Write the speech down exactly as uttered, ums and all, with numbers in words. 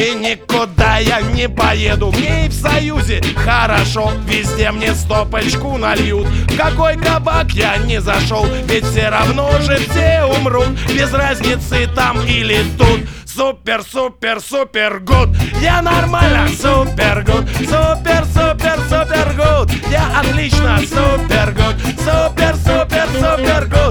И никуда я не поеду, мне и в Союзе хорошо. Везде мне стопочку нальют, в какой кабак я не зашел. Ведь все равно же все умрут, без разницы там или тут. Супер, супер, супер гуд, я нормально, супер гуд. Супер, супер, супер гуд, я отлично, супер гуд. Супер, супер, супер гуд.